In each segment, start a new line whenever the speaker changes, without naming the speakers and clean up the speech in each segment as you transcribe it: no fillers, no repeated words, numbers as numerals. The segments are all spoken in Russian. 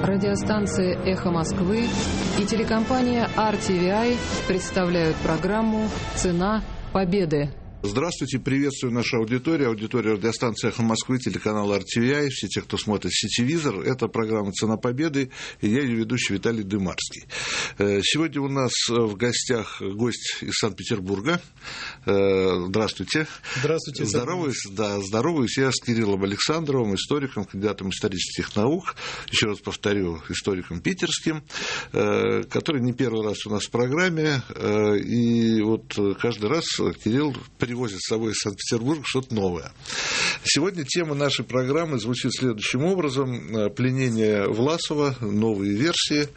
Радиостанция «Эхо Москвы» и телекомпания RTVI представляют программу «Цена победы».
Здравствуйте, приветствую нашу аудиторию, радиостанции «Эхо Москвы», телеканал RTVI, все те, кто смотрит сетевизор. Это программа «Цена победы», и я ее ведущий Виталий Дымарский. Сегодня у нас в гостях гость из Санкт-Петербурга. Здравствуйте.
Здравствуйте.
Здороваюсь я с Кириллом Александровым, историком, кандидатом исторических наук, еще раз повторю, историком питерским, который не первый раз у нас в программе, и вот каждый раз Кирилл привозит с собой из Санкт-Петербурга что-то новое. Сегодня тема нашей программы звучит следующим образом: пленение Власова, новые версии.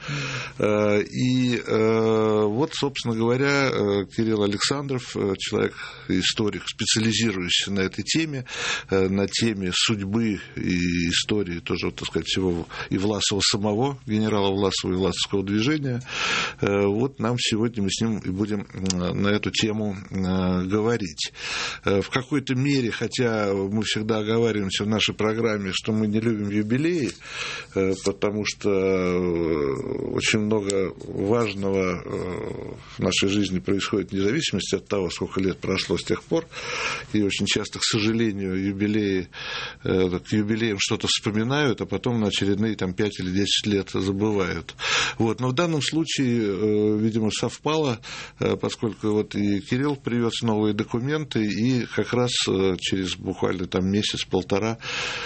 И вот, собственно говоря, Кирилл Александров, человек-историк, специализирующийся на этой теме, на теме судьбы и истории тоже, вот, так сказать, всего и Власова самого, генерала Власова и Власовского движения. Вот нам сегодня мы с ним и будем на эту тему говорить. В какой-то мере, хотя мы всегда оговариваемся в нашей программе, что мы не любим юбилеи, потому что очень много важного в нашей жизни происходит вне зависимости от того, сколько лет прошло с тех пор, и очень часто, к сожалению, к юбилеям что-то вспоминают, а потом на очередные 5 или 10 лет забывают. Вот. Но в данном случае, видимо, совпало, поскольку вот и Кирилл привез новые документы, и как раз через буквально месяц-полтора,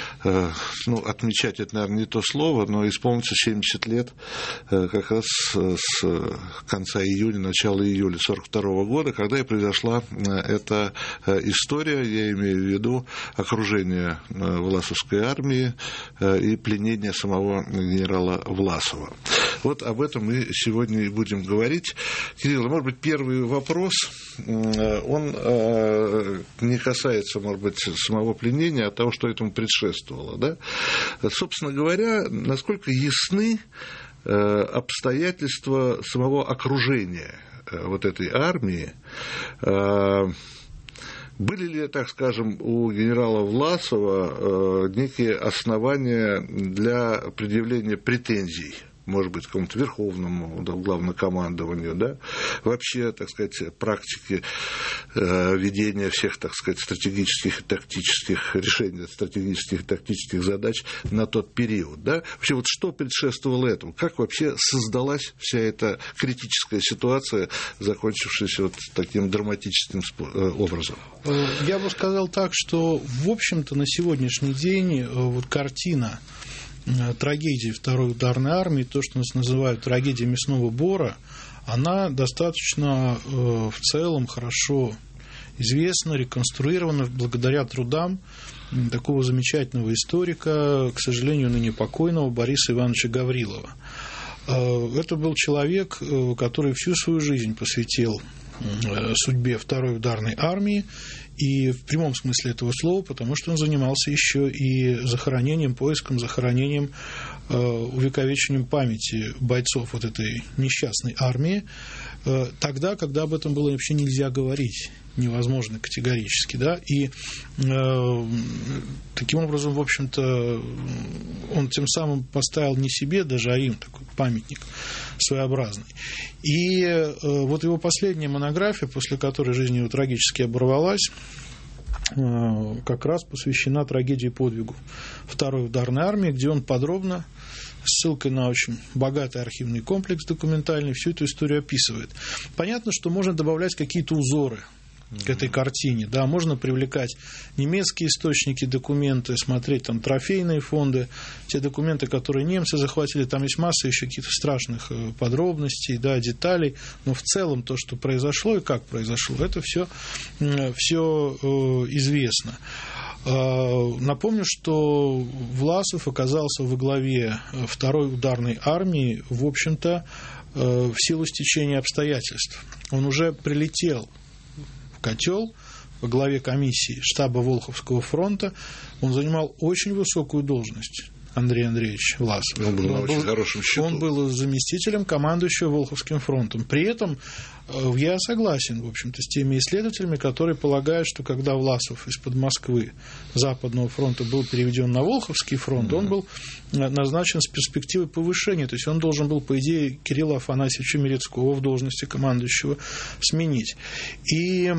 отмечать это, наверное, не то слово, но исполнится 70 лет как раз с конца июня, начала июля 1942 года, когда и произошла эта история, я имею в виду окружение Власовской армии и пленение самого генерала Власова. Вот об этом мы сегодня и будем говорить. Кирилл, может быть, первый вопрос, он не касается, может быть, самого пленения, а того, что этому предшествовало. Да? Собственно говоря, насколько ясны обстоятельства самого окружения вот этой армии? Были ли, так скажем, у генерала Власова некие основания для предъявления претензий, может быть, какому-то верховному главнокомандованию, да, вообще, так сказать, практики ведения всех, так сказать, стратегических и тактических решений, стратегических и тактических задач на тот период, да? Вообще, вот что предшествовало этому? Как вообще создалась вся эта критическая ситуация, закончившаяся вот таким драматическим образом?
Я бы сказал так, что, в общем-то, на сегодняшний день вот картина трагедии Второй ударной армии, то, что нас называют трагедией мясного бора, она достаточно в целом хорошо известна, реконструирована благодаря трудам такого замечательного историка, к сожалению, ныне покойного Бориса Ивановича Гаврилова. Это был человек, который всю свою жизнь посвятил судьбе Второй ударной армии, и в прямом смысле этого слова, потому что он занимался еще и захоронением, увековечением памяти бойцов вот этой несчастной армии, тогда, когда об этом было вообще нельзя говорить, невозможно категорически, да, и таким образом, в общем-то, он тем самым поставил не себе даже, а им такой памятник своеобразный. И вот его последняя монография, после которой жизнь его трагически оборвалась, как раз посвящена трагедии подвигу Второй ударной армии, где он подробно, с ссылкой на очень богатый архивный комплекс документальный, всю эту историю описывает. Понятно, что можно добавлять какие-то узоры к этой картине, да, можно привлекать немецкие источники, документы, смотреть там трофейные фонды, те документы, которые немцы захватили, там есть масса еще каких-то страшных подробностей, да, деталей, но в целом то, что произошло и как произошло, это все известно. Напомню, что Власов оказался во главе Второй ударной армии, в общем-то, в силу стечения обстоятельств. Он уже прилетел в котел во главе комиссии штаба Волховского фронта. Он занимал очень высокую должность. Андрей Андреевич Власов.
Он был на очень хорошем счету.
Он был заместителем командующего Волховским фронтом. При этом я согласен, в общем-то, с теми исследователями, которые полагают, что когда Власов из-под Москвы Западного фронта был переведен на Волховский фронт, он был назначен с перспективой повышения. То есть он должен был, по идее, Кирилла Афанасьевича Мерецкого в должности командующего сменить. И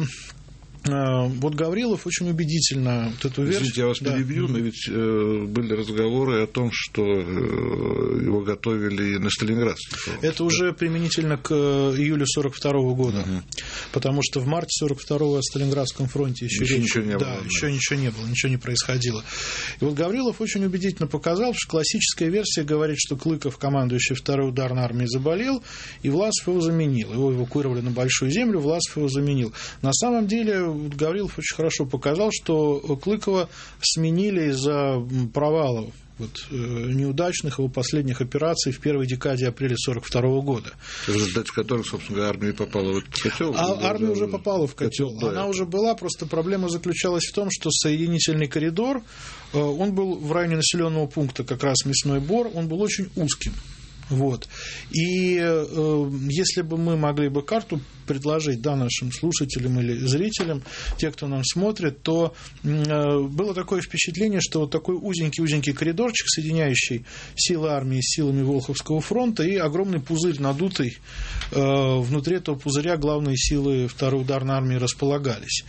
вот Гаврилов очень убедительно вот эту версию...
Извините, я вас перебью, но ведь были разговоры о том, что его готовили на Сталинградский фронт.
Это уже применительно к июлю 1942 года, потому что в марте 1942 о Сталинградском фронте еще ничего не было. Да, еще ничего не было, ничего не происходило. И вот Гаврилов очень убедительно показал, что классическая версия говорит, что Клыков, командующий 2-й ударной армией, заболел, и Власов его заменил. Его эвакуировали на Большую Землю, Власов его заменил. На самом деле Гаврилов очень хорошо показал, что Клыкова сменили из-за провала неудачных его последних операций в первой декаде апреля 1942 года.
В результате которых, собственно говоря, армия попала в этот котел?
Армия уже попала в котел. Она уже была, просто проблема заключалась в том, что соединительный коридор, он был в районе населенного пункта, как раз Мясной Бор, он был очень узким. Вот. И если бы мы могли бы карту предложить, да, нашим слушателям или зрителям, те, кто нам смотрит, то было такое впечатление, что вот такой узенький коридорчик, соединяющий силы армии с силами Волховского фронта, и огромный пузырь надутый, внутри этого пузыря главные силы 2-й ударной армии располагались.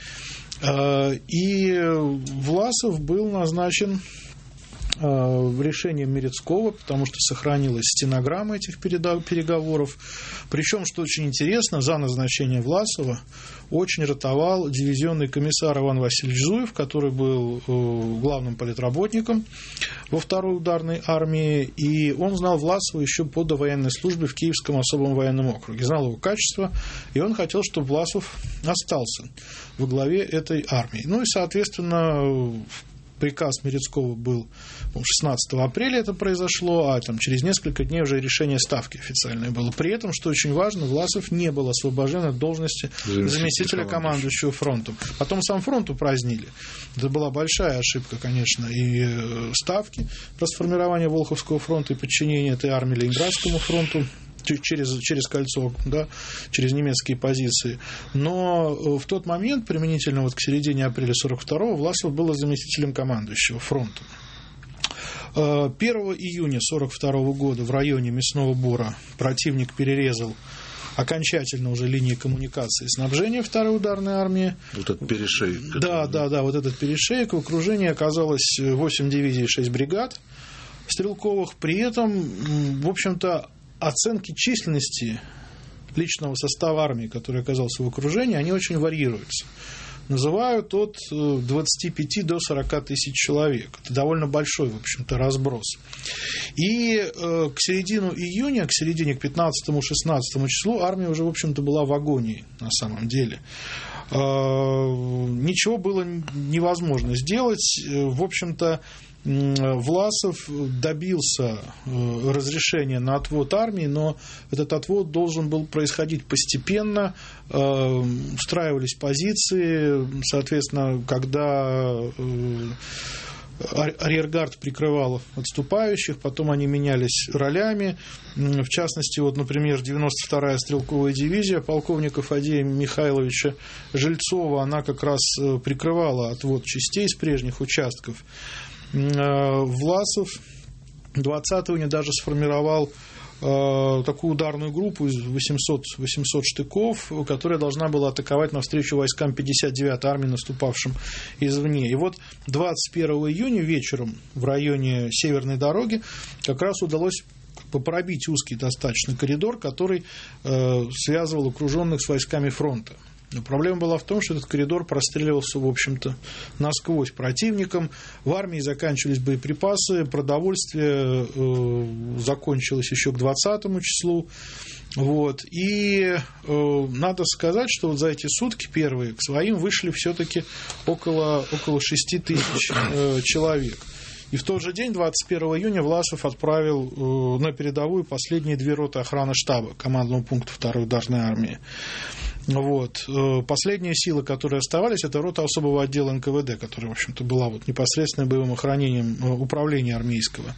И Власов был назначен решением Мерецкого, потому что сохранилась стенограмма этих переговоров. Причем, что очень интересно, за назначение Власова очень ратовал дивизионный комиссар Иван Васильевич Зуев, который был главным политработником во 2-й ударной армии, и он знал Власова еще по довоенной службе в Киевском особом военном округе, знал его качество, и он хотел, чтобы Власов остался во главе этой армии. Ну и, соответственно, приказ Мерецкого был 16 апреля это произошло, а там через несколько дней уже решение ставки официальное было. При этом, что очень важно, Власов не был освобожден от должности заместителя командующего фронтом. Потом сам фронт упразднили. Это была большая ошибка, конечно, и ставки про сформирование Волховского фронта и подчинение этой армии Ленинградскому фронту через кольцо, да, через немецкие позиции. Но в тот момент, применительно вот к середине апреля 1942-го, Власов был заместителем командующего фронтом. 1 июня 1942 года в районе Мясного Бора противник перерезал окончательно уже линии коммуникации и снабжения 2-й ударной армии. Вот этот перешеек. Да, вот этот перешеек. В окружении оказалось 8 дивизий и 6 бригад стрелковых. При этом, в общем-то, оценки численности личного состава армии, который оказался в окружении, они очень варьируются. Называют от 25 до 40 тысяч человек. Это довольно большой, в общем-то, разброс. И к середине июня, к 15-16 числу армия уже, в общем-то, была в агонии на самом деле. Ничего было невозможно сделать. В общем-то, Власов добился разрешения на отвод армии, но этот отвод должен был происходить постепенно, устраивались позиции, соответственно, когда арьергард прикрывал отступающих, потом они менялись ролями. В частности, вот, например, 92-я стрелковая дивизия полковника Фадея Михайловича Жильцова, она как раз прикрывала отвод частей с прежних участков. Власов 20 июня даже сформировал такую ударную группу из 800 штыков, которая должна была атаковать навстречу войскам 59-й армии, наступавшим извне. И вот 21 июня вечером в районе Северной дороги как раз удалось пробить узкий достаточно коридор, который связывал окруженных с войсками фронта. Но проблема была в том, что этот коридор простреливался, в общем-то, насквозь противником. В армии заканчивались боеприпасы, продовольствие закончилось еще к 20 числу. Вот. И надо сказать, что вот за эти сутки первые к своим вышли все-таки около 6 тысяч человек. И в тот же день, 21 июня, Власов отправил на передовую последние 2 роты охраны штаба командного пункта 2-й ударной армии. Вот. Последние силы, которые оставались, это рота особого отдела НКВД, которая, в общем-то, была вот непосредственно боевым охранением управления армейского.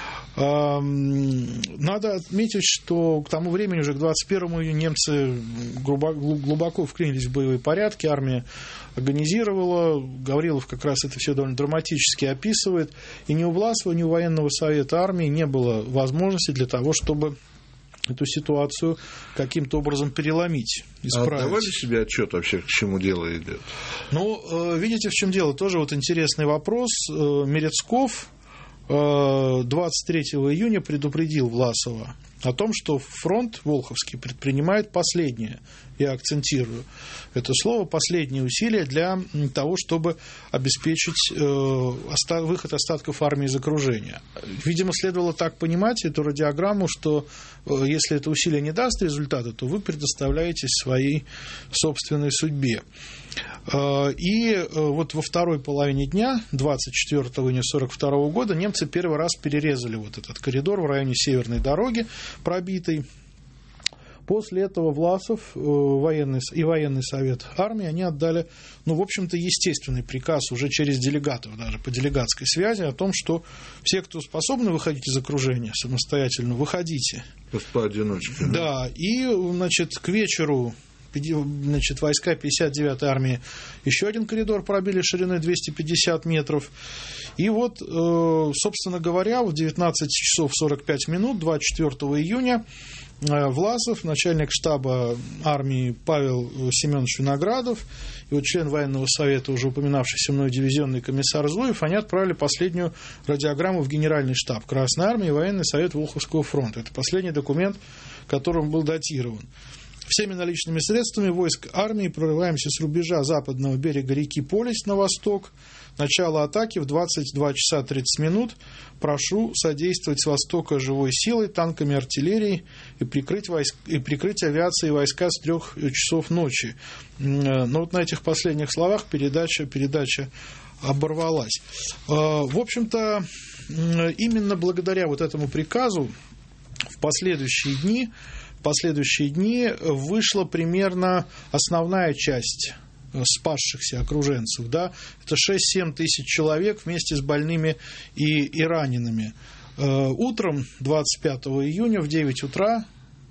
Надо отметить, что к тому времени, уже к 21 июня, немцы глубоко вклинились в боевые порядки, армия организировала, Гаврилов как раз это все довольно драматически описывает, и ни у Власова, ни у военного совета армии не было возможности для того, чтобы эту ситуацию каким-то образом переломить, исправить.
А отдавали себе отчет вообще, к чему дело идет?
Ну, видите, в чем дело? Тоже вот интересный вопрос. Мерецков 23 июня предупредил Власова о том, что фронт Волховский предпринимает последнее, я акцентирую это слово, последние усилия для того, чтобы обеспечить выход остатков армии из окружения. Видимо, следовало так понимать эту радиограмму, что если это усилие не даст результата, то вы предоставляетесь своей собственной судьбе. И вот во второй половине дня, 24 июня 1942 года, немцы первый раз перерезали вот этот коридор в районе Северной дороги, пробитый. После этого Власов и военный совет армии, они отдали, ну, в общем-то, естественный приказ уже через делегатов, даже по делегатской связи, о том, что все, кто способны выходить из окружения самостоятельно, выходите.
Поодиночке.
Да, и, значит, к вечеру, значит, войска 59-й армии еще один коридор пробили шириной 250 метров. И вот, собственно говоря, в 19 часов 45 минут 24 июня Власов, начальник штаба армии Павел Семенович Виноградов и вот член военного совета, уже упоминавшийся мной дивизионный комиссар Зуев, они отправили последнюю радиограмму в генеральный штаб Красной армии и военный совет Волховского фронта. Это последний документ, которым был датирован. Всеми наличными средствами войск армии прорываемся с рубежа западного берега реки Полесь на восток. Начало атаки в 22 часа 30 минут. Прошу содействовать с востока живой силой, танками, артиллерией и прикрыть авиацией войска с 3 часов ночи. Но вот на этих последних словах передача оборвалась. В общем-то, именно благодаря вот этому приказу в последующие дни вышла примерно основная часть спасшихся окруженцев. Да? Это 6-7 тысяч человек вместе с больными и ранеными. Утром 25 июня в 9 утра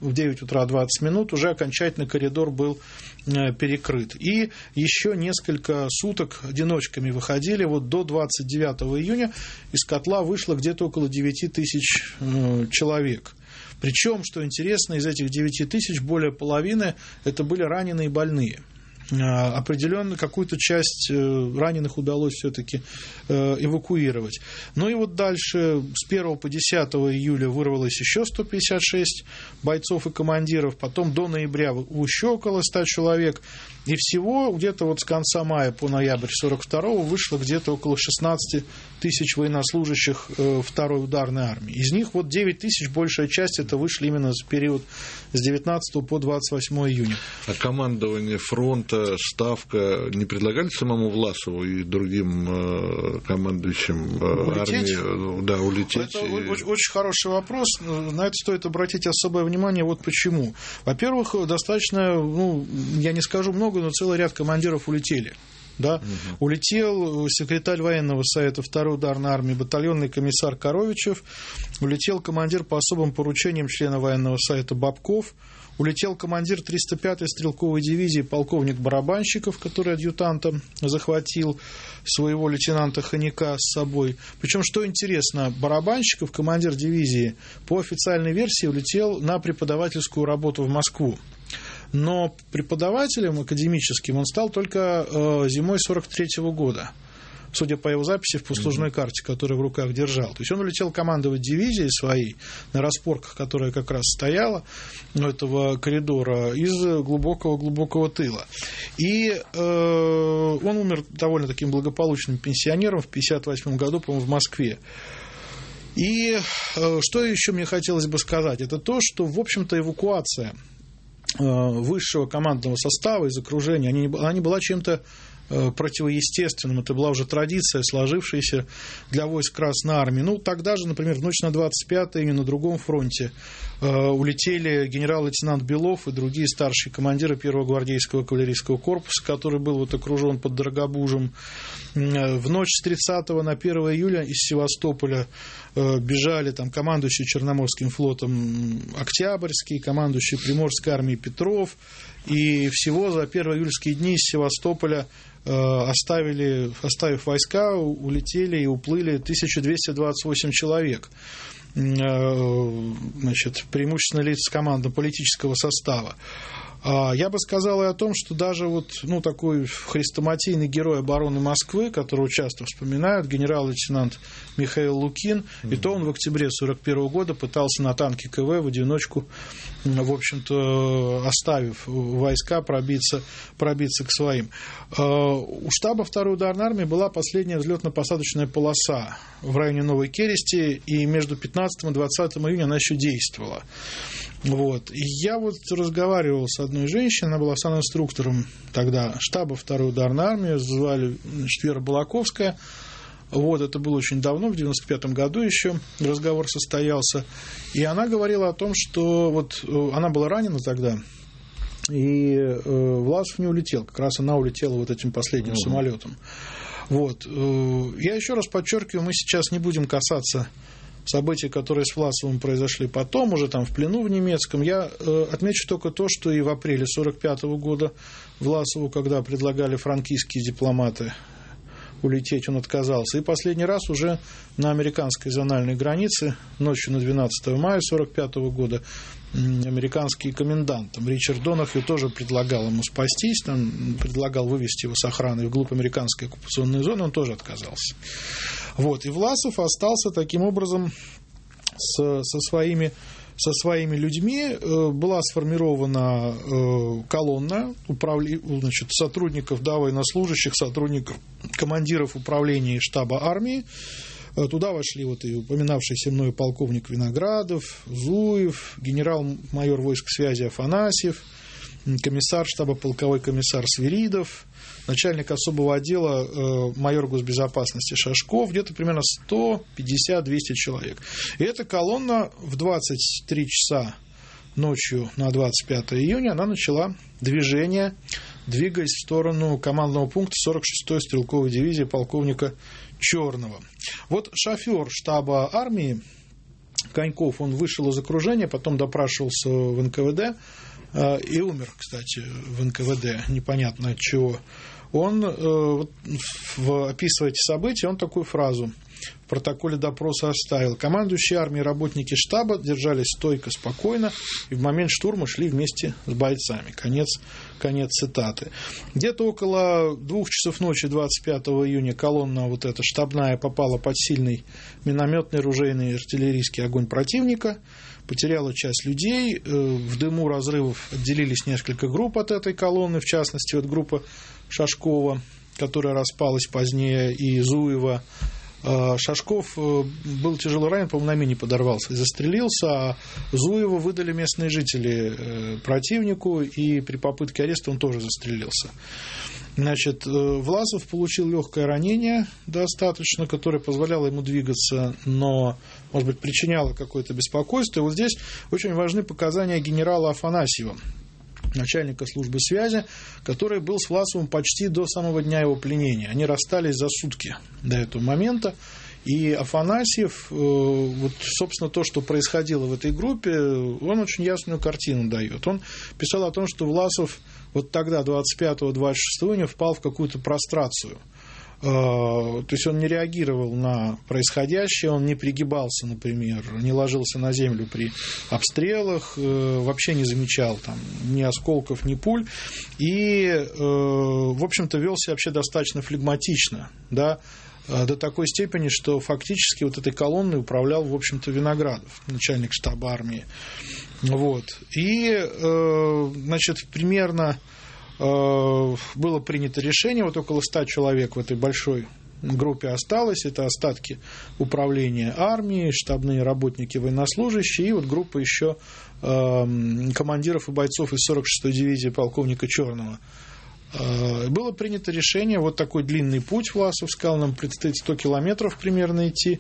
20 минут уже окончательно коридор был перекрыт. И еще несколько суток одиночками выходили. Вот до 29 июня из котла вышло где-то около 9 тысяч человек. Причем, что интересно, из этих 9 тысяч более половины это были раненые и больные. Определенно какую-то часть раненых удалось все-таки эвакуировать. Ну и вот дальше с 1 по 10 июля вырвалось еще 156 бойцов и командиров, потом до ноября еще около 100 человек. И всего где-то вот с конца мая по ноябрь 1942 вышло где-то около 16 тысяч военнослужащих второй ударной армии. Из них вот 9 тысяч, большая часть, это вышли именно за период с 19 по 28 июня.
А командование фронта, ставка не предлагали самому Власову и другим командующим армии улететь?
Это очень хороший вопрос. На это стоит обратить особое внимание. Вот почему. Во-первых, достаточно, я не скажу много, но целый ряд командиров улетели. Да? Улетел секретарь военного совета 2-й ударной армии, батальонный комиссар Коровичев, улетел командир по особым поручениям члена военного совета Бабков, улетел командир 305-й стрелковой дивизии полковник Барабанщиков, который адъютантом захватил своего лейтенанта Хомяка с собой. Причем, что интересно, Барабанщиков, командир дивизии, по официальной версии улетел на преподавательскую работу в Москву. Но преподавателем академическим он стал только зимой 1943 года, судя по его записи в послужной карте, которую в руках держал. То есть он улетел командовать дивизией своей на распорках, которая как раз стояла у этого коридора, из глубокого тыла. И он умер довольно таким благополучным пенсионером в 1958 году, по-моему, в Москве. И что еще мне хотелось бы сказать, это то, что, в общем-то, эвакуация высшего командного состава из окружения, она не была чем-то противоестественным. Это была уже традиция, сложившаяся для войск Красной Армии. Ну, тогда же, например, в ночь на 25 июня на другом фронте улетели генерал-лейтенант Белов и другие старшие командиры 1-го гвардейского кавалерийского корпуса, который был вот окружен под Дорогобужем. В ночь с 30 на 1 июля из Севастополя бежали там командующий Черноморским флотом Октябрьский, командующий Приморской армией Петров. И всего за 1-июльские дни из Севастополя, оставив войска, улетели и уплыли 1228 человек. Значит, преимущественно лица командно-политического состава. Я бы сказал и о том, что даже вот, такой хрестоматийный герой обороны Москвы, которого часто вспоминают, генерал-лейтенант Михаил Лукин, и то он в октябре 1941 года пытался на танке КВ в одиночку, в общем-то, оставив войска, пробиться к своим. У штаба 2-й ударной армии была последняя взлетно-посадочная полоса в районе Новой Керести, и между 15 и 20 июня она еще действовала. Вот. И я вот разговаривал с одной женщиной, она была санинструктором тогда штаба 2-й ударной армии, звали Вера Балаковская. Вот, это было очень давно, в 95-м году еще разговор состоялся. И она говорила о том, что вот она была ранена тогда, и Власов не улетел. Как раз она улетела вот этим последним самолетом. Вот. Я еще раз подчеркиваю, мы сейчас не будем касаться события, которые с Власовым произошли потом, уже там в плену в немецком. Я отмечу только то, что и в апреле 1945 года Власову, когда предлагали франкистские дипломаты улететь, он отказался. И последний раз уже на американской зональной границе, ночью на 12 мая 1945 года, американский комендант Ричард Донахью тоже предлагал ему спастись, предлагал вывести его с охраной вглубь американской оккупационной зоны, он тоже отказался. Вот. И Власов остался таким образом со своими людьми. Была сформирована колонна сотрудников, военнослужащих, сотрудников, командиров управления штаба армии. Туда вошли вот и упоминавшийся мною полковник Виноградов, Зуев, генерал-майор войск связи Афанасьев, комиссар штаба полковой комиссар Свиридов, начальник особого отдела майор госбезопасности Шашков, где-то примерно 150-200 человек. И эта колонна в 23 часа ночью на 25 июня она начала движение, двигаясь в сторону командного пункта 46-й стрелковой дивизии полковника Черного. Вот шофер штаба армии Коньков, он вышел из окружения, потом допрашивался в НКВД и умер, кстати, в НКВД, непонятно от чего. Он, описывая эти события, он такую фразу в протоколе допроса оставил: командующие армией работники штаба держались стойко, спокойно и в момент штурма шли вместе с бойцами. Конец цитаты. Где-то около 2 часов ночи 25 июня колонна вот эта штабная попала под сильный минометный, ружейный и артиллерийский огонь противника, потеряла часть людей, в дыму разрывов отделились несколько групп от этой колонны, в частности вот группа Шашкова, которая распалась позднее, и Зуева. Шашков был тяжело ранен, по-моему, на мине подорвался и застрелился, а Зуева выдали местные жители противнику, и при попытке ареста он тоже застрелился. Значит, Власов получил легкое ранение достаточно, которое позволяло ему двигаться, но, может быть, причиняло какое-то беспокойство. И вот здесь очень важны показания генерала Афанасьева, начальника службы связи, который был с Власовым почти до самого дня его пленения. Они расстались за сутки до этого момента. И Афанасьев, вот, собственно, то, что происходило в этой группе, он очень ясную картину дает. Он писал о том, что Власов вот тогда, 25-26 июня, впал в какую-то прострацию. То есть он не реагировал на происходящее, он не пригибался, например, не ложился на землю при обстрелах, вообще не замечал там ни осколков, ни пуль, и, в общем-то, вел себя вообще достаточно флегматично, да, до такой степени, что фактически вот этой колонной управлял, в общем-то, Виноградов, начальник штаба армии. Вот. И, значит, примерно было принято решение, вот около 100 человек в этой большой группе осталось, это остатки управления армией, штабные работники, военнослужащие, и вот группа еще командиров и бойцов из 46-й дивизии полковника Черного. Было принято решение, вот такой длинный путь Власов сказал, нам предстоит 100 километров примерно идти,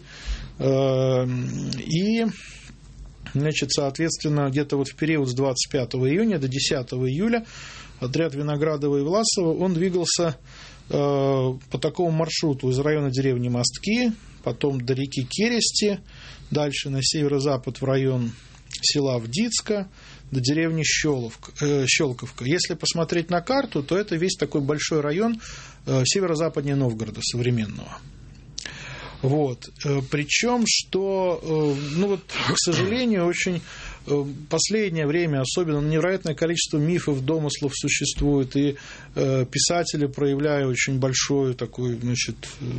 и, значит, соответственно, где-то вот в период с 25 июня до 10 июля отряд Виноградова и Власова, он двигался по такому маршруту из района деревни Мостки, потом до реки Керести, дальше на северо-запад в район села Вдицка, до деревни Щелковка. Если посмотреть на карту, то это весь такой большой район северо-западнее Новгорода современного. Вот. Причем, что, ну вот, к сожалению, очень последнее время особенно невероятное количество мифов, домыслов существует, и писатели, проявляя очень большое такое, значит,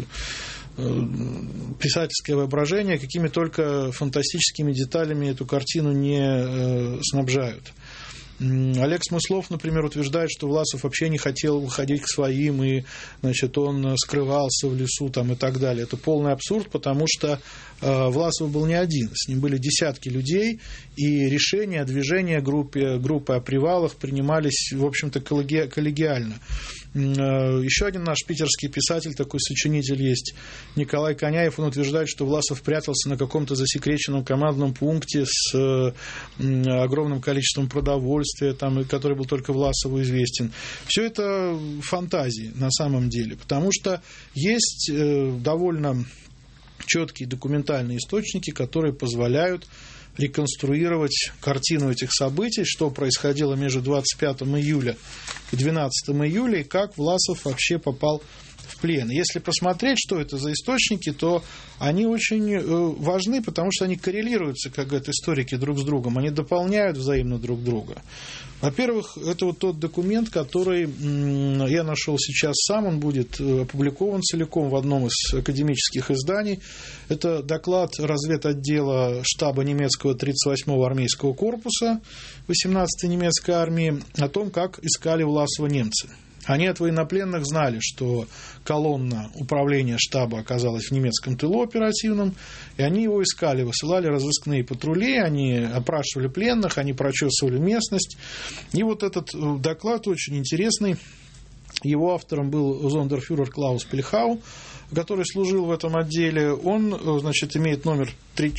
писательское воображение, какими только фантастическими деталями эту картину не снабжают. Олег Смыслов, например, утверждает, что Власов вообще не хотел выходить к своим, и, значит, он скрывался в лесу там, и так далее. Это полный абсурд, потому что Власов был не один, с ним были десятки людей, и решения о движении группы о привалах принимались, в общем-то, коллегиально. Еще один наш питерский писатель, такой сочинитель есть, Николай Коняев, он утверждает, что Власов прятался на каком-то засекреченном командном пункте с огромным количеством продовольствия, там, который был только Власову известен. Все это фантазии на самом деле, потому что есть довольно четкие документальные источники, которые позволяют реконструировать картину этих событий, что происходило между 25 июля и 12 июля, и как Власов вообще попал в плен. Если посмотреть, что это за источники, то они очень важны, потому что они коррелируются, как говорят историки, друг с другом, они дополняют взаимно друг друга. Во-первых, это вот тот документ, который я нашел сейчас сам, он будет опубликован целиком в одном из академических изданий. Это доклад разведотдела штаба немецкого 38-го армейского корпуса 18-й немецкой армии о том, как искали Власова немцы. Они от военнопленных знали, что колонна управления штаба оказалась в немецком тылу оперативном, и они его искали, высылали разыскные патрули, они опрашивали пленных, они прочесывали местность. И вот этот доклад очень интересный. Его автором был зондерфюрер Клаус Пельхау, который служил в этом отделе. Он, значит, имеет номер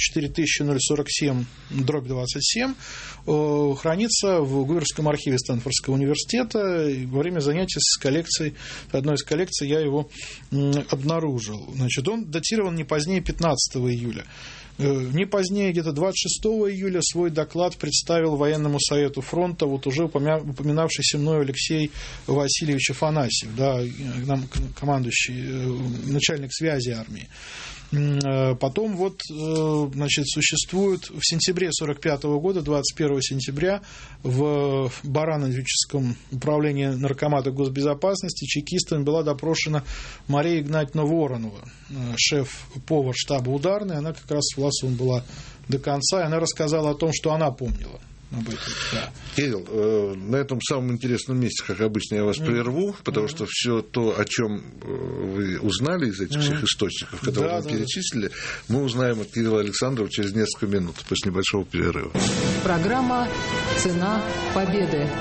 34047/27, хранится в Гуверском архиве Стэнфордского университета. И во время занятий с коллекцией, одной из коллекций, я его обнаружил. Значит, он датирован не позднее 15 июля. Не позднее, где-то 26 июля, свой доклад представил Военному совету фронта вот уже упоминавшийся мной Алексей Васильевич Афанасьев, да, командующий, начальник связи армии. Потом вот, значит, существует в сентябре 1945 года, 21 сентября, в Барановическом управлении Наркомата госбезопасности чекистами была допрошена Мария Игнатьевна Воронова, шеф-повар штаба ударной. Она как раз с Власовым была до конца, и она рассказала о том, что она помнила об этом. Да.
Кирилл, на этом самом интересном месте, как обычно, я вас прерву, потому что все то, о чем вы узнали из этих всех источников, которые вы перечислили, мы узнаем от Кирилла Александрова через несколько минут после небольшого перерыва.
Программа «Цена победы».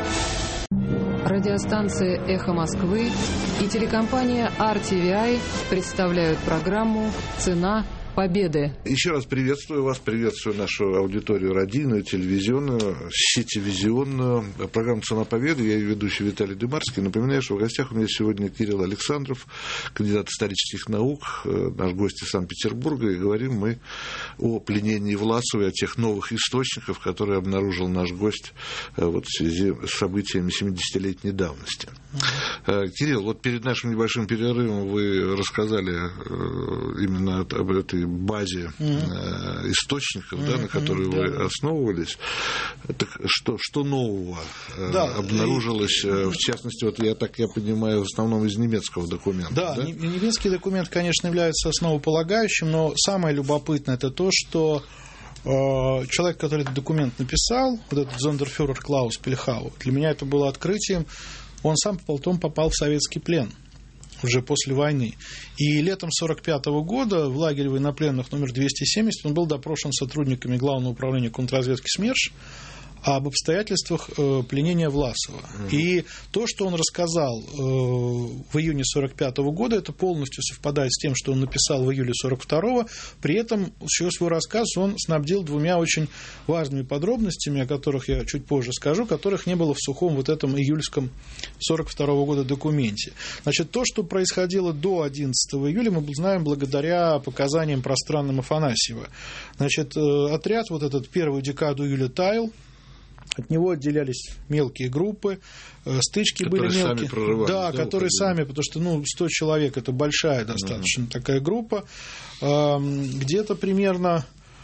Радиостанция «Эхо Москвы» и телекомпания RTVI представляют программу «Цена победы».
Еще раз приветствую вас, приветствую нашу аудиторию радийную, телевизионную, сетевизионную. Программа «Цена победы». Я ее ведущий Виталий Дымарский. Напоминаю, что в гостях у меня сегодня Кирилл Александров, кандидат исторических наук, наш гость из Санкт-Петербурга. И говорим мы о пленении Власова и о тех новых источниках, которые обнаружил наш гость вот в связи с событиями 70-летней давности. Кирилл, вот перед нашим небольшим перерывом вы рассказали именно об этой базе источников, да, на которые вы основывались. Так что нового обнаружилось, в частности, вот я понимаю, в основном из немецкого документа?
Да, немецкий документ, конечно, является основополагающим, но самое любопытное это то, что человек, который этот документ написал, вот этот зондерфюрер Клаус Пельхау, для меня это было открытием. Он сам потом попал в советский плен уже после войны. И летом 1945 года в лагере военнопленных номер 270 он был допрошен сотрудниками Главного управления контрразведки СМЕРШ об обстоятельствах пленения Власова. И то, что он рассказал в июне 1945 года, это полностью совпадает с тем, что он написал в июле 1942. При этом еще свой рассказ он снабдил двумя очень важными подробностями, о которых я чуть позже скажу, которых не было в сухом вот этом июльском 1942 года документе. Значит, то, что происходило до 11 июля, мы знаем благодаря показаниям пространным Афанасьева. Значит, отряд вот этот первую декаду июля таял. От него отделялись мелкие группы, стычки были мелкие. Да, которые сами, потому что 100 человек – это большая достаточно такая группа. Где-то примерно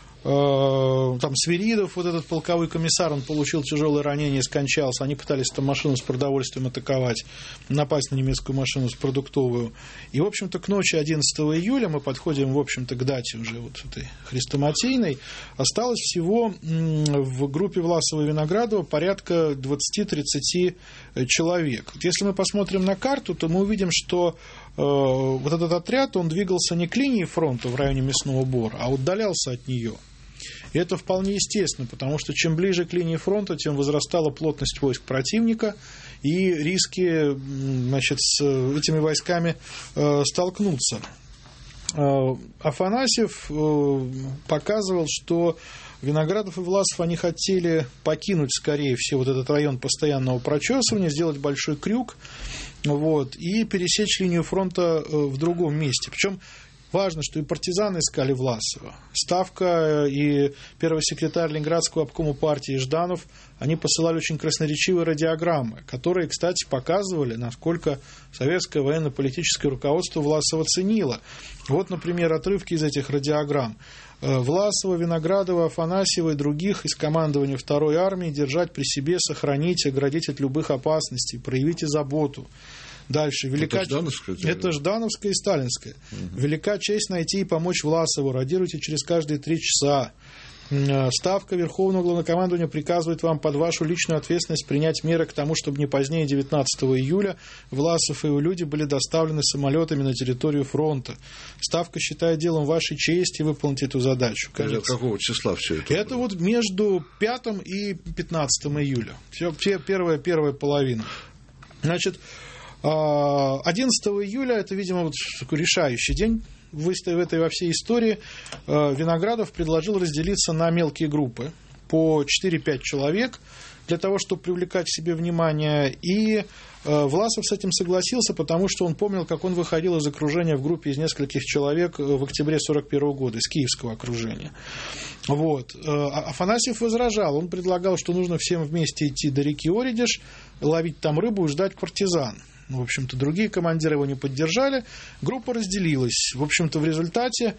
там Свиридов, вот этот полковой комиссар, он получил тяжелое ранение, скончался. Они пытались там машину с продовольствием атаковать, напасть на немецкую машину с продуктовую. И, в общем-то, к ночи 11 июля мы подходим, в общем-то, к дате уже вот этой хрестоматийной. Осталось всего в группе Власова и Виноградова порядка 20-30 человек. Если мы посмотрим на карту, то мы увидим, что вот этот отряд, он двигался не к линии фронта в районе Мясного Бора, а удалялся от нее. И это вполне естественно, потому что чем ближе к линии фронта, тем возрастала плотность войск противника, и риски, значит, с этими войсками столкнуться. Афанасьев показывал, что Виноградов и Власов, они хотели покинуть, скорее всего, вот этот район постоянного прочесывания, сделать большой крюк, и пересечь линию фронта в другом месте. Причем важно, что и партизаны искали Власова. Ставка и первый секретарь Ленинградского обкома партии Жданов, они посылали очень красноречивые радиограммы, которые, кстати, показывали, насколько советское военно-политическое руководство Власова ценило. Вот, например, отрывки из этих радиограмм. Власова, Виноградова, Афанасьева и других из командования Второй армии держать при себе, сохранить, оградить от любых опасностей, проявите заботу. Дальше. Это Ждановская и Сталинская. Угу. Велика честь найти и помочь Власову. Радируйте через каждые 3 часа. Ставка Верховного Главнокомандования приказывает вам под вашу личную ответственность принять меры к тому, чтобы не позднее 19 июля Власов и его люди были доставлены самолетами на территорию фронта. Ставка считает делом вашей чести выполнить эту задачу.
Кажется. Какого числа все это?
Это вот между 5 и 15 июля. Все, первая половина. Значит, 11 июля, это, видимо, вот такой решающий день в этой во всей истории. Виноградов предложил разделиться на мелкие группы по 4-5 человек для того, чтобы привлекать к себе внимание. И Власов с этим согласился, потому что он помнил, как он выходил из окружения в группе из нескольких человек в октябре 1941 года, из киевского окружения. Афанасьев возражал. Он предлагал, что нужно всем вместе идти до реки Оридиш, ловить там рыбу и ждать партизан. В общем-то, другие командиры его не поддержали. Группа разделилась. В общем-то, в результате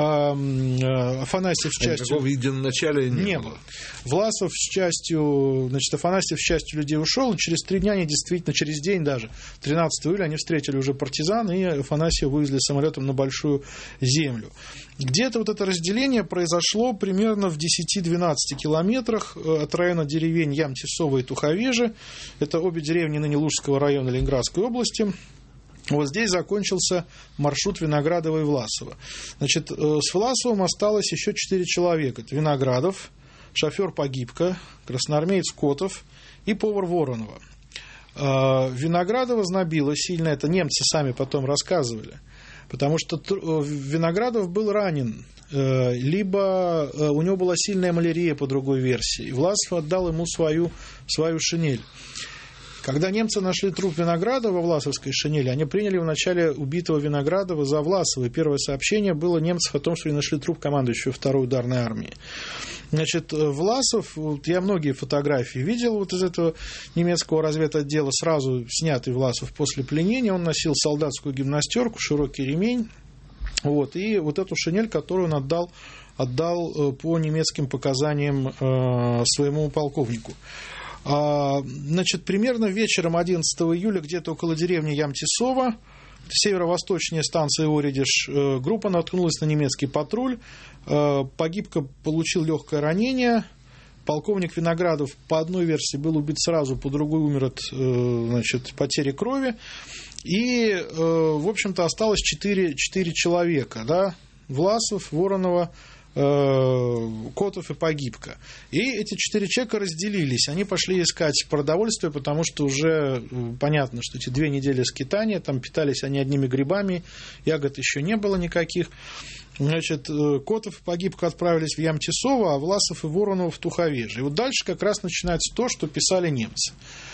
Афанасьев с частью...
Никакого единоначалия не было.
Власов с частью... Значит, Афанасьев с частью людей ушел, и через 3 дня, они действительно, через день даже, 13 июля, они встретили уже партизан, и Афанасьева вывезли самолетом на Большую Землю. Где-то вот это разделение произошло примерно в 10-12 километрах от района деревень Ямтисово и Туховежи. Это обе деревни ныне Лужского района Ленинградской области. Вот здесь закончился маршрут Виноградова и Власова. Значит, с Власовым осталось еще 4 человека. Это Виноградов, шофер Погибко, красноармеец Котов и повар Воронова. Виноградова знобило сильно, это немцы сами потом рассказывали. Потому что Виноградов был ранен, либо у него была сильная малярия по другой версии. Власов отдал ему свою шинель. Когда немцы нашли труп Виноградова в власовской шинели, они приняли вначале убитого Виноградова за Власова. И первое сообщение было немцев о том, что они нашли труп командующего Второй ударной армии. Значит, Власов, я многие фотографии видел вот из этого немецкого разведотдела, сразу снятый Власов после пленения. Он носил солдатскую гимнастерку, широкий ремень, и вот эту шинель, которую он отдал по немецким показаниям своему полковнику. Значит, примерно вечером 11 июля, где-то около деревни Ямтисово, северо-восточнее станции Оридиш, группа наткнулась на немецкий патруль. Погибко получил легкое ранение. Полковник Виноградов, по одной версии, был убит сразу, по другой умер от потери крови. И, в общем-то, осталось 4 человека. Да? Власов, Воронова, Котов и Погибко. И эти 4 человека разделились. Они пошли искать продовольствие, потому что уже понятно, что эти 2 недели скитания, там питались они одними грибами, ягод еще не было никаких. Значит, Котов и Погибко отправились в Ямтесово, а Власов и Воронов в Туховеже. И вот дальше как раз начинается то, что писали немцы.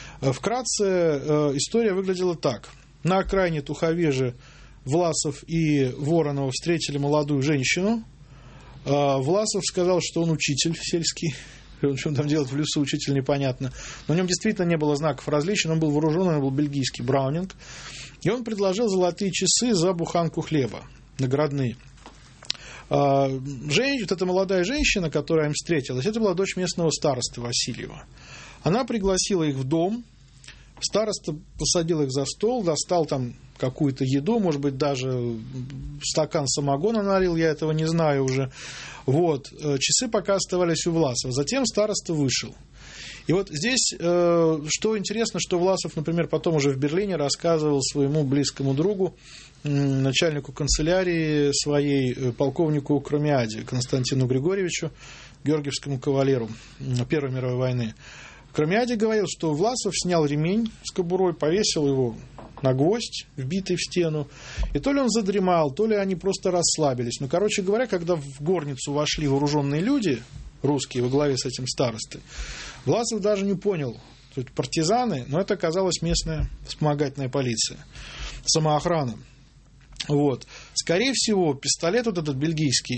Вкратце история выглядела так. На окраине Туховежи Власов и Воронова встретили молодую женщину. Власов сказал, что он учитель сельский. Что он там делает в лесу, учитель, непонятно. Но в нем действительно не было знаков различия. Он был вооружен, он был бельгийский браунинг. И он предложил золотые часы за буханку хлеба, наградные. Вот эта молодая женщина, которая им встретилась, это была дочь местного старосты Васильева. Она пригласила их в дом. Староста посадил их за стол, достал там какую-то еду, может быть, даже стакан самогона налил, я этого не знаю уже. Вот. Часы пока оставались у Власова. Затем староста вышел. И вот здесь, что интересно, что Власов, например, потом уже в Берлине рассказывал своему близкому другу, начальнику канцелярии своей, полковнику Кромиаде, Константину Григорьевичу, георгиевскому кавалеру Первой мировой войны. Кромиаде говорил, что Власов снял ремень с кобурой, повесил его на гвоздь, вбитый в стену, и то ли он задремал, то ли они просто расслабились. Ну, короче говоря, когда в горницу вошли вооруженные люди, русские, во главе с этим старостой, Власов даже не понял, что это партизаны, но это оказалась местная вспомогательная полиция, самоохрана. Вот. Скорее всего, пистолет вот этот бельгийский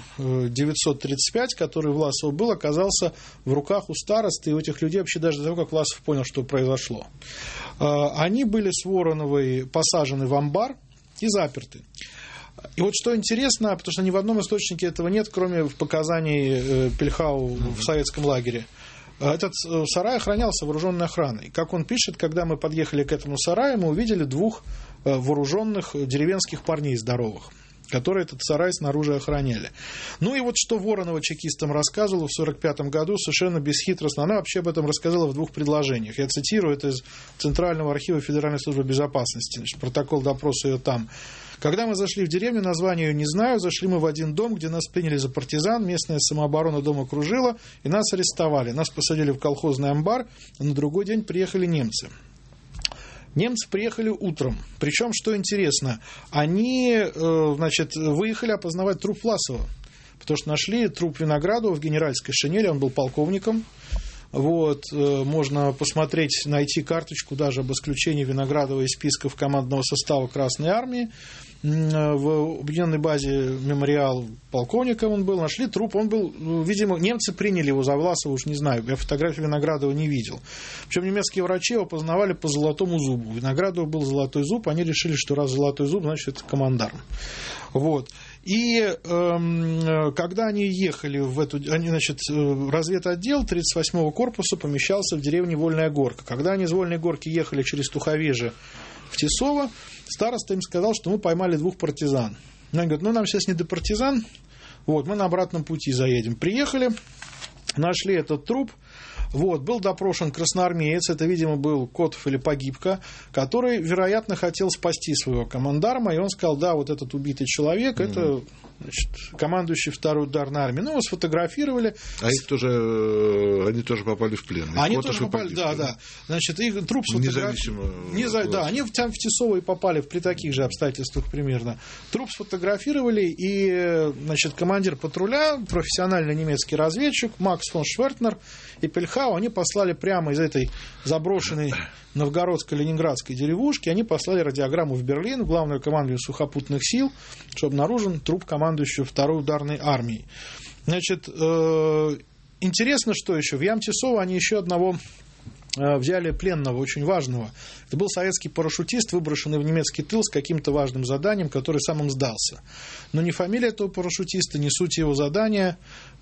М935, который у Власова был, оказался в руках у старосты и у этих людей вообще даже до того, как Власов понял, что произошло. Они были с Вороновой посажены в амбар и заперты. И вот что интересно, потому что ни в одном источнике этого нет, кроме показаний Пельхау в советском лагере. Этот сарай охранялся вооруженной охраной. Как он пишет, когда мы подъехали к этому сараю, мы увидели 2 вооруженных деревенских парней здоровых, которые этот сарай снаружи охраняли. Ну и вот что Воронова чекистам рассказывала в 1945 году, совершенно бесхитростно. Она вообще об этом рассказала в 2 предложениях. Я цитирую, это из Центрального архива Федеральной службы безопасности. Значит, протокол допроса ее там. Когда мы зашли в деревню, название ее не знаю, зашли мы в один дом, где нас приняли за партизан, местная самооборона дома окружила, и нас арестовали. Нас посадили в колхозный амбар, а на другой день приехали немцы. Немцы приехали утром. Причем, что интересно, они, значит, выехали опознавать труп Власова, потому что нашли труп Виноградова в генеральской шинели, он был полковником. Вот, можно посмотреть, найти карточку даже об исключении Виноградова из списков командного состава Красной Армии. В объединенной базе мемориал полковником он был. Нашли труп, он был, видимо, немцы приняли его за Власова, уж не знаю, я фотографию Виноградова не видел. Причем немецкие врачи его познавали по золотому зубу. У Виноградова был золотой зуб, они решили, что раз золотой зуб, значит, это командарм. Вот. И когда они ехали в эту... Значит, разведотдел 38-го корпуса помещался в деревне Вольная Горка. Когда они из Вольной Горки ехали через Туховеже в Тесово, староста им сказал, что мы поймали 2 партизан. Они говорят, ну нам сейчас не до партизан, вот, мы на обратном пути заедем. Приехали, нашли этот труп. Вот, был допрошен красноармеец, это, видимо, был Котов или Погибко, который, вероятно, хотел спасти своего командарма, и он сказал, да, вот этот убитый человек, это, значит, командующий 2-й ударной армией. Ну, его сфотографировали. А их тоже, они тоже попали в плен. Они Котов тоже попали, да. Значит, их труп сфотографировали. Да, они там в Тесово и попали при таких же обстоятельствах примерно. Труп сфотографировали, и, значит, командир патруля, профессиональный немецкий разведчик Макс фон Швертнер и Пельхау, они послали прямо из этой заброшенной новгородско-ленинградской деревушки, они послали радиограмму в Берлин, в главную командую сухопутных сил, что обнаружен труп командующего 2-й ударной армией. Значит, интересно, что еще. В Ямтесово они еще одного взяли пленного, очень важного. Это был советский парашютист, выброшенный в немецкий тыл с каким-то важным заданием, который сам им сдался. Но ни фамилия этого парашютиста, ни суть его задания,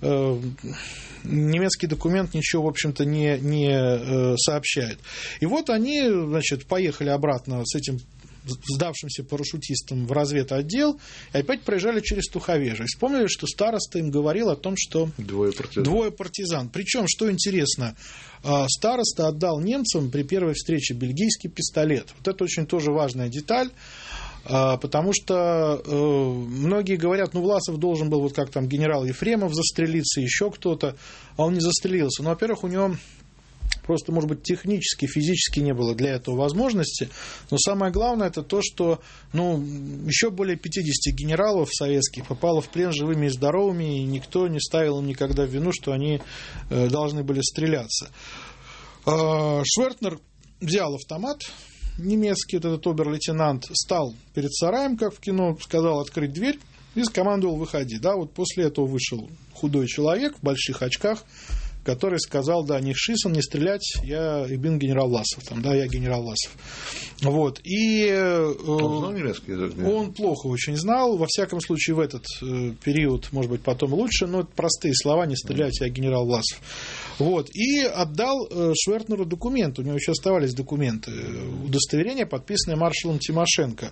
немецкий документ ничего, в общем-то, не сообщает. И вот они, значит, поехали обратно с этим сдавшимся парашютистом в разведотдел, и опять проезжали через Туховеже. И вспомнили, что староста им говорил о том, что 2 партизан. Причем, что интересно, староста отдал немцам при первой встрече бельгийский пистолет. Вот это очень тоже важная деталь. Потому что многие говорят, Власов должен был, вот как там генерал Ефремов, застрелиться, еще кто-то, а он не застрелился. Во-первых, у него просто, может быть, технически, физически не было для этого возможности. Но самое главное, это то, что еще более 50 генералов советских попало в плен живыми и здоровыми, и никто не ставил им никогда в вину, что они должны были стреляться. Швертнер взял автомат немецкий, вот этот обер-лейтенант, стал перед сараем, как в кино, сказал открыть дверь и скомандовал «выходи». Да, вот после этого вышел худой человек в больших очках, который сказал, да, не шисон, не стрелять, я бин генерал Власов, я генерал Власов. Вот. И
он знал немецкий язык?
Он плохо очень знал, во всяком случае в этот период, может быть, потом лучше, но это простые слова, не стрелять, я генерал Власов. Вот. И отдал Швертнеру документы, у него еще оставались документы, удостоверение, подписанное маршалом Тимошенко.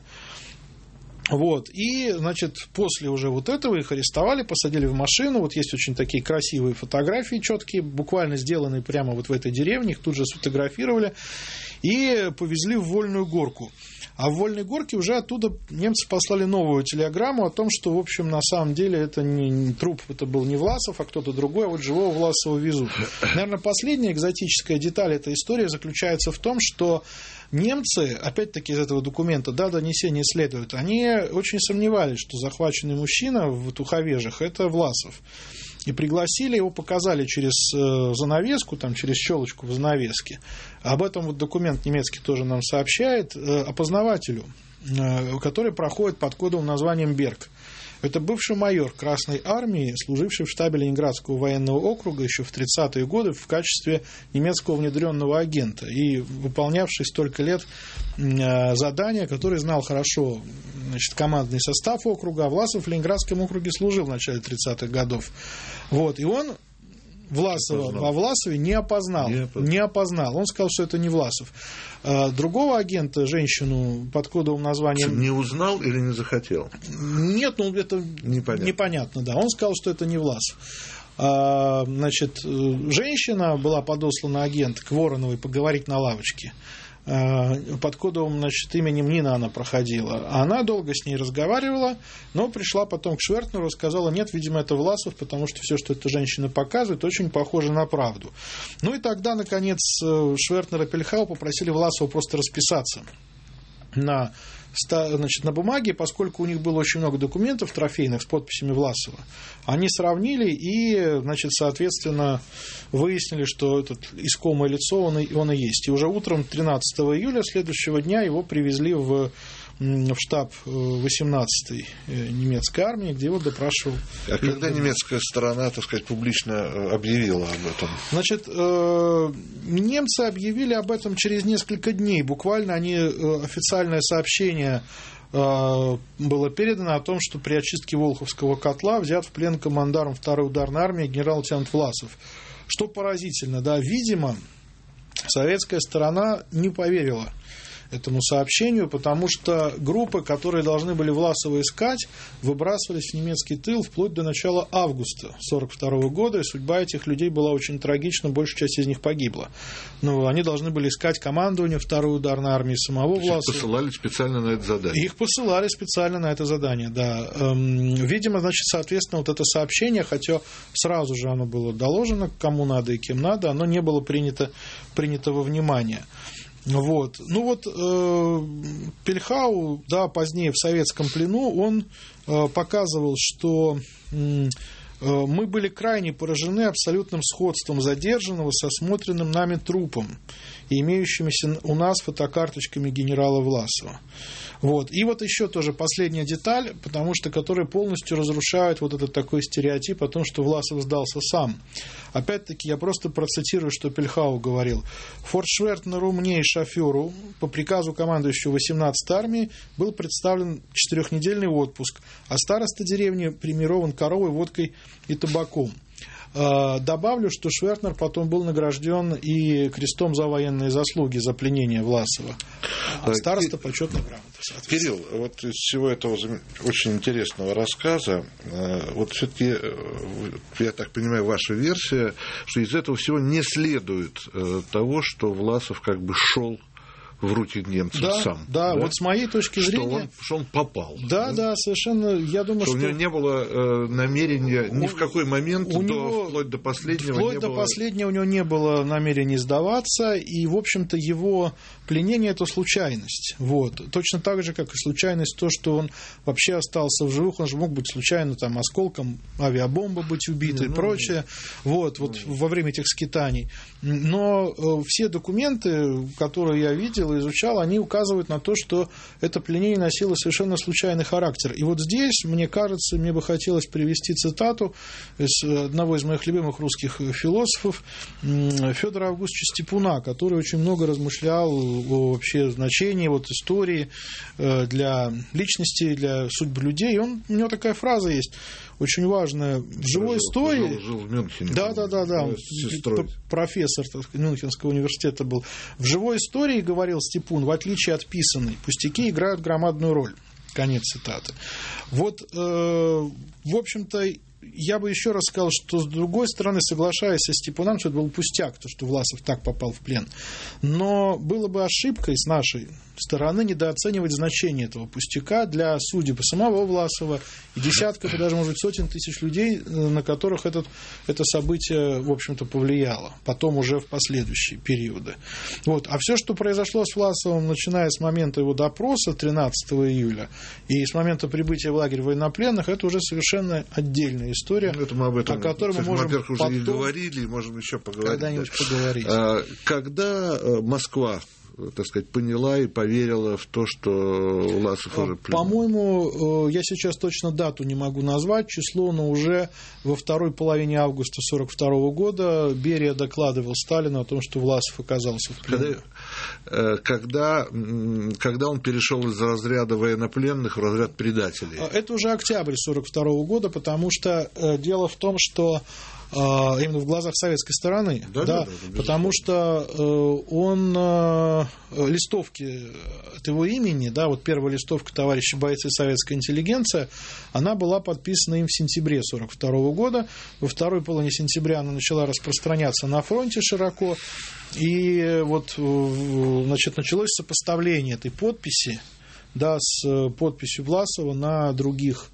Вот. И, после уже вот этого их арестовали, посадили в машину. Вот есть очень такие красивые фотографии четкие, буквально сделанные прямо вот в этой деревне. Их тут же сфотографировали и повезли в Вольную Горку. А в Вольной Горке уже оттуда немцы послали новую телеграмму о том, что, в общем, на самом деле это не труп, это был не Власов, а кто-то другой, а вот живого Власова везут. Наверное, последняя экзотическая деталь этой истории заключается в том, что немцы, опять-таки из этого документа, донесения следуют, они очень сомневались, что захваченный мужчина в туховежах – это Власов. И пригласили его, показали через занавеску, через щелочку в занавеске. Об этом вот документ немецкий тоже нам сообщает, опознавателю, который проходит под кодовым названием «Берг». Это бывший майор Красной Армии, служивший в штабе Ленинградского военного округа еще в 30-е годы в качестве немецкого внедренного агента и выполнявший столько лет задания, который знал хорошо командный состав округа, а Власов в Ленинградском округе служил в начале 30-х годов. Вот. И он Власова во Власове не опознал. Он сказал, что это не Власов. Другого агента, женщину под кодовым названием...
Не узнал или не захотел?
Нет, это непонятно, да. Он сказал, что это не Власов. Женщина была подослана агент к Вороновой поговорить на лавочке. Под кодовым, именем Нина она проходила. Она долго с ней разговаривала, но пришла потом к Швертнеру и сказала, нет, видимо, это Власов, потому что все, что эта женщина показывает, очень похоже на правду. И тогда, наконец, Швертнер и Пельхау попросили Власова просто расписаться на бумаге, поскольку у них было очень много документов трофейных с подписями Власова. Они сравнили и, соответственно, выяснили, что этот искомое лицо он и есть. И уже утром 13 июля следующего дня его привезли в штаб 18-й немецкой армии, где его допрашивал.
А когда немецкая сторона, публично объявила об этом?
Немцы объявили об этом через несколько дней. Буквально официальное сообщение было передано о том, что при очистке Волховского котла взят в плен командарм 2-й ударной армии генерал-лейтенант Власов. Что поразительно, видимо, советская сторона не поверила этому сообщению, потому что группы, которые должны были Власова искать, выбрасывались в немецкий тыл вплоть до начала августа 1942 года, и судьба этих людей была очень трагична, большая часть из них погибла. Они должны были искать командование 2-й ударной армии самого Власова.
Их посылали специально на это задание.
Их посылали специально на это задание, да. Видимо, соответственно, вот это сообщение, хотя сразу же оно было доложено, кому надо и кем надо, оно не было принято во внимание. Пельхау, позднее в советском плену, он показывал, что мы были крайне поражены абсолютным сходством задержанного с осмотренным нами трупом и имеющимися у нас фотокарточками генерала Власова. И еще тоже последняя деталь, которая полностью разрушает этот такой стереотип о том, что Власов сдался сам. Опять-таки, я просто процитирую, что Пельхау говорил. Форшвертнеру, мне и шоферу по приказу командующего 18-й армии был представлен 4-недельный отпуск, а староста деревни премирован коровой, водкой и табаком. Добавлю, что Швертнер потом был награжден и крестом за военные заслуги, за пленение Власова. А староста почетной грамотой.
Кирилл, из всего этого очень интересного рассказа, все-таки, я так понимаю, ваша версия, что из этого всего не следует того, что Власов шел в руки немцам
да,
сам.
Да, вот с моей точки зрения...
Что он попал.
Да, совершенно, я думаю, что...
у него не было намерения ни в какой момент, вплоть до последнего...
Вплоть до последнего у него не было намерения сдаваться, и, в общем-то, его пленение – это случайность. Вот. Точно так же, как и случайность то, что он вообще остался в живых, он же мог быть случайно там, осколком авиабомбы быть убит и прочее, вот во время этих скитаний. Но все документы, которые я видел и изучал, они указывают на то, что это пленение носило совершенно случайный характер. И вот здесь, мне кажется, мне бы хотелось привести цитату из одного из моих любимых русских философов Федора Августовича Степуна, который очень много размышлял о вообще значении вот истории для личности, для судьбы людей. И у него такая фраза есть, очень важная. В живой истории...
Жил в Мюнхене.
Да. Профессор Мюнхенского университета был. В живой истории, говорил Степун, в отличие от писанной, пустяки играют громадную роль. Конец цитаты. Вот, в общем-то, я бы еще раз сказал, что с другой стороны, соглашаясь со Степуном, что это был пустяк, то, что Власов так попал в плен. Но было бы ошибкой с нашей стороны недооценивать значение этого пустяка для судеб самого Власова и десятков, и даже, может быть, сотен тысяч людей, на которых это событие, в общем-то, повлияло. Потом уже в последующие периоды. Вот. А все, что произошло с Власовым, начиная с момента его допроса 13 июля и с момента прибытия в лагерь военнопленных, это уже совершенно отдельная история,
мы об этом,
о которой мы можем
во-первых, уже и говорили, и можем еще поговорить.
Когда-нибудь поговорить.
Когда Москва, так сказать, поняла и поверила в то, что Власов уже пленен?
По-моему, я сейчас точно дату не могу назвать, число, но уже во второй половине августа 1942 года Берия докладывал Сталину о том, что Власов оказался в плену.
Когда он перешел из разряда военнопленных в разряд предателей? Это
уже октябрь 1942 года, потому что дело в том, что именно в глазах советской стороны, потому что он листовки от его имени, вот первая листовка товарища бойцы советская интеллигенция, она была подписана им в сентябре 1942 года. Во второй половине сентября она начала распространяться на фронте широко, и началось сопоставление этой подписи, с подписью Власова на других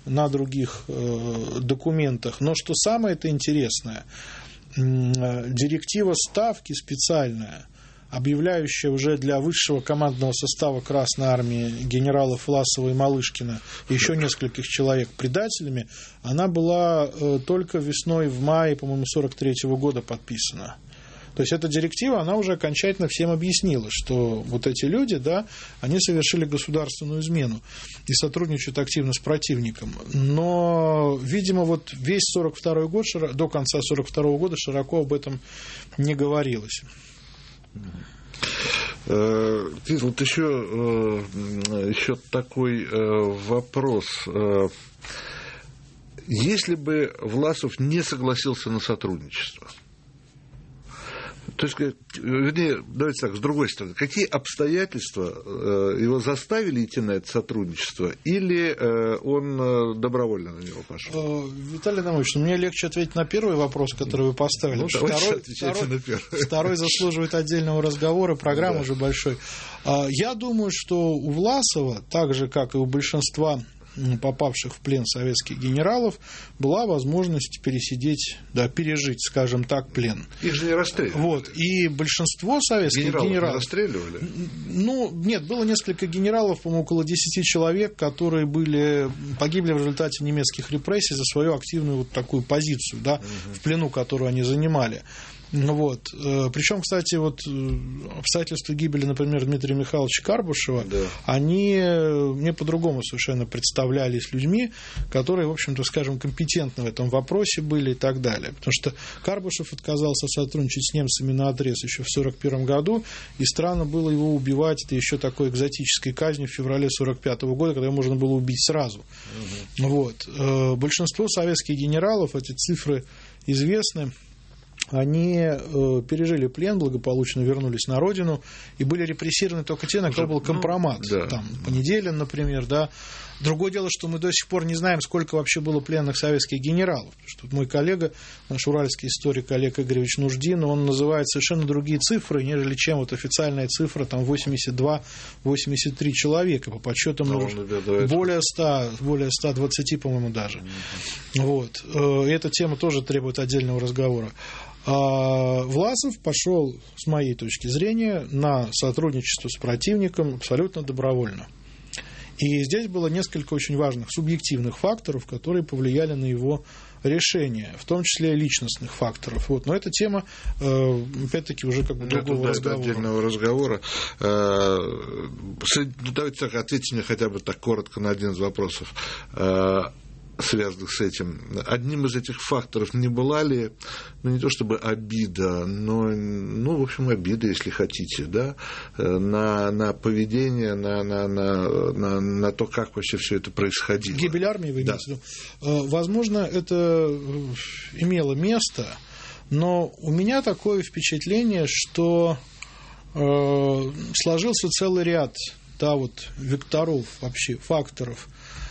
документах. Но что самое-то интересное, директива Ставки специальная, объявляющая уже для высшего командного состава Красной Армии генералов Власова и Малышкина и еще нескольких человек предателями, она была только весной, в мае, по-моему, 1943 года подписана. То есть эта директива, она уже окончательно всем объяснила, что вот эти люди, они совершили государственную измену и сотрудничают активно с противником. Но, видимо, весь 1942 год, до конца 1942 года широко об этом не говорилось.
Еще такой вопрос. Если бы Власов не согласился на сотрудничество, то есть, вернее, давайте так, с другой стороны, какие обстоятельства его заставили идти на это сотрудничество, или он добровольно на него пошел?
Виталий Адамович, мне легче ответить на первый вопрос, который вы поставили. Второй заслуживает отдельного разговора, программы уже большой. Я думаю, что у Власова, так же, как и у большинства попавших в плен советских генералов, была возможность пережить, скажем так, плен.
Их же не расстреливали.
И большинство советских генералов...
расстреливали?
Нет, было несколько генералов, по-моему, около 10 человек, которые погибли в результате немецких репрессий за свою активную такую позицию, в плену, которую они занимали. Причем, кстати, обстоятельства гибели, например, Дмитрия Михайловича Карбышева, они мне по-другому совершенно представлялись людьми, которые, в общем-то, скажем, компетентны в этом вопросе были и так далее. Потому что Карбышев отказался сотрудничать с немцами наотрез еще в 1941 году, и странно было его убивать, это еще такой экзотической казнью в феврале 1945 года, когда его можно было убить сразу. Большинство советских генералов, эти цифры известны, они пережили плен, благополучно вернулись на родину и были репрессированы только те, на кого был компромат.
Да.
Там Понеделин, например, да. Другое дело, что мы до сих пор не знаем, сколько вообще было пленных советских генералов. Потому что мой коллега, наш уральский историк Олег Игоревич Нуждин, он называет совершенно другие цифры, нежели чем вот официальная цифра, там 82-83 человека, по подсчетам более 120, по-моему, даже. Вот. И эта тема тоже требует отдельного разговора. Власов пошел, с моей точки зрения, на сотрудничество с противником абсолютно добровольно. И здесь было несколько очень важных субъективных факторов, которые повлияли на его решение, в том числе личностных факторов. Вот. Но эта тема, опять-таки, уже как бы другого разговора.
Отдельного разговора. Давайте так, ответьте мне хотя бы так коротко на один из вопросов, связанных с этим. Одним из этих факторов не была ли, не то чтобы обида, но в общем, обида, если хотите, да, на поведение, на то, как вообще все это происходило.
Гибель армии, вы имеете в виду? Возможно, это имело место, но у меня такое впечатление, что сложился целый ряд векторов, вообще факторов,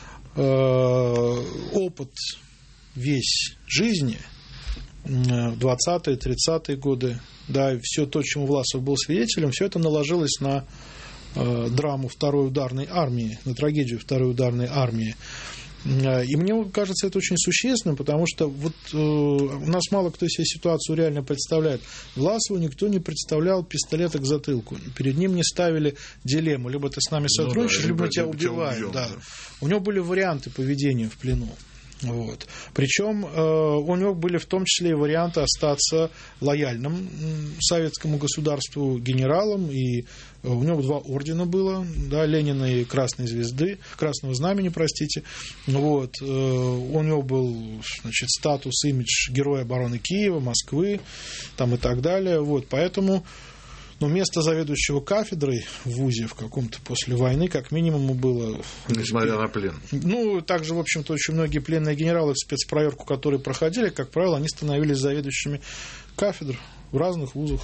опыт весь жизни, 20-е, 30-е годы, да, все то, чему Власов был свидетелем, все это наложилось на драму второй ударной армии, на трагедию второй ударной армии. И мне кажется, это очень существенно, потому что у нас мало кто себе ситуацию реально представляет. Власову никто не представлял пистолета к затылку. Перед ним не ставили дилемму: либо ты с нами сотрудничаешь, либо мы тебя убиваем. Да. У него были варианты поведения в плену. Вот. Причем у него были в том числе и варианты остаться лояльным советскому государству генералом, и у него 2 ордена было, да, Ленина и Красной Звезды, Красного Знамени, простите. Вот. У него был, значит, статус, имидж Героя обороны Киева, Москвы там, и так далее. Вот. Поэтому место заведующего кафедрой в вузе в каком-то после войны, как минимум, было...
Несмотря на плен.
Также, в общем-то, очень многие пленные генералы в спецпроверку, которые проходили, как правило, они становились заведующими кафедр в разных вузах.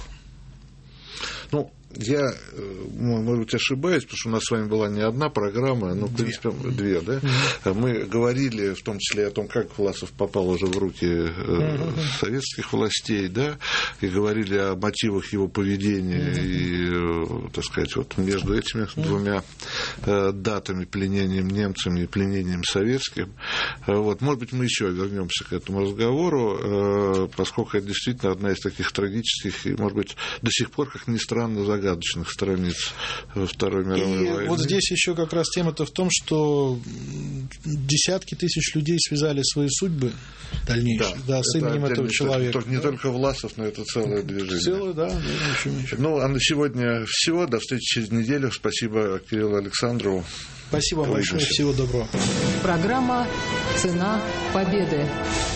Я, может быть, ошибаюсь, потому что у нас с вами была не одна программа, в принципе, 2, да? Мы говорили в том числе о том, как Власов попал уже в руки советских властей, да, и говорили о мотивах его поведения и, так сказать, между этими 2 датами, пленением немцами и пленением советским. Может быть, мы еще вернемся к этому разговору, поскольку это действительно одна из таких трагических и, может быть, до сих пор, как ни странно, загадочных страниц Второй мировой войны.
И вот здесь еще как раз тема-то в том, что десятки тысяч людей связали свои судьбы дальнейшие, с именем этого человека.
Не только Власов, но это целое движение.
Целое, да.
А на сегодня все. До встречи через неделю. Спасибо Кириллу Александрову.
Спасибо большое. Всего доброго.
Программа «Цена победы».